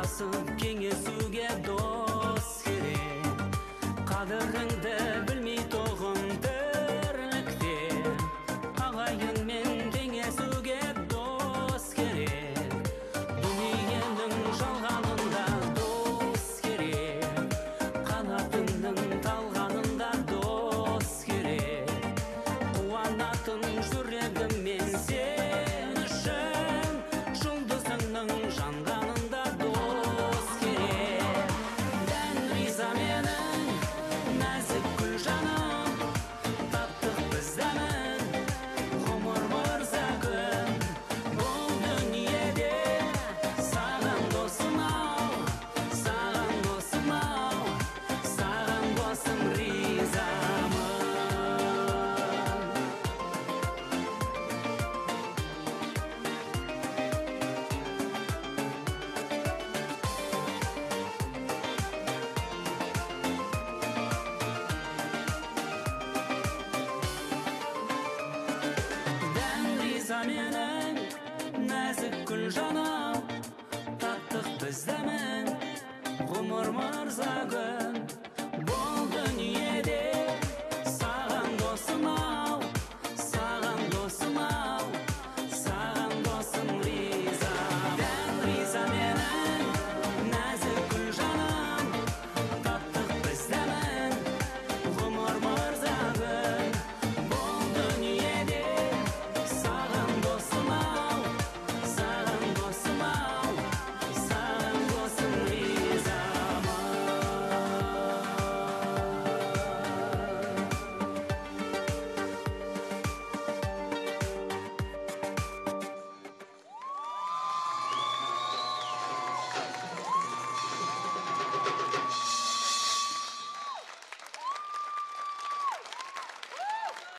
араласып кеңесуге дос керек. Қадіріңді білмей тоғын тірлікте, ағайынмен кеңесуге дос керек. Дүниенің жалғанында дос керек, қанатының талғанында дос керек. Қуанатын жүрегіммен сен үшін, жұлдызыңның жанғанында дос керек. Дән риза менің нәзік гүл жаным, таптық біз дәмін ғұмыр мырза күн. Бұл дүниеде саған досым-ау, саған досым-ау, саған досым ризамын. Дән риза менің нәзік гүл жаным, таптық біз дәмін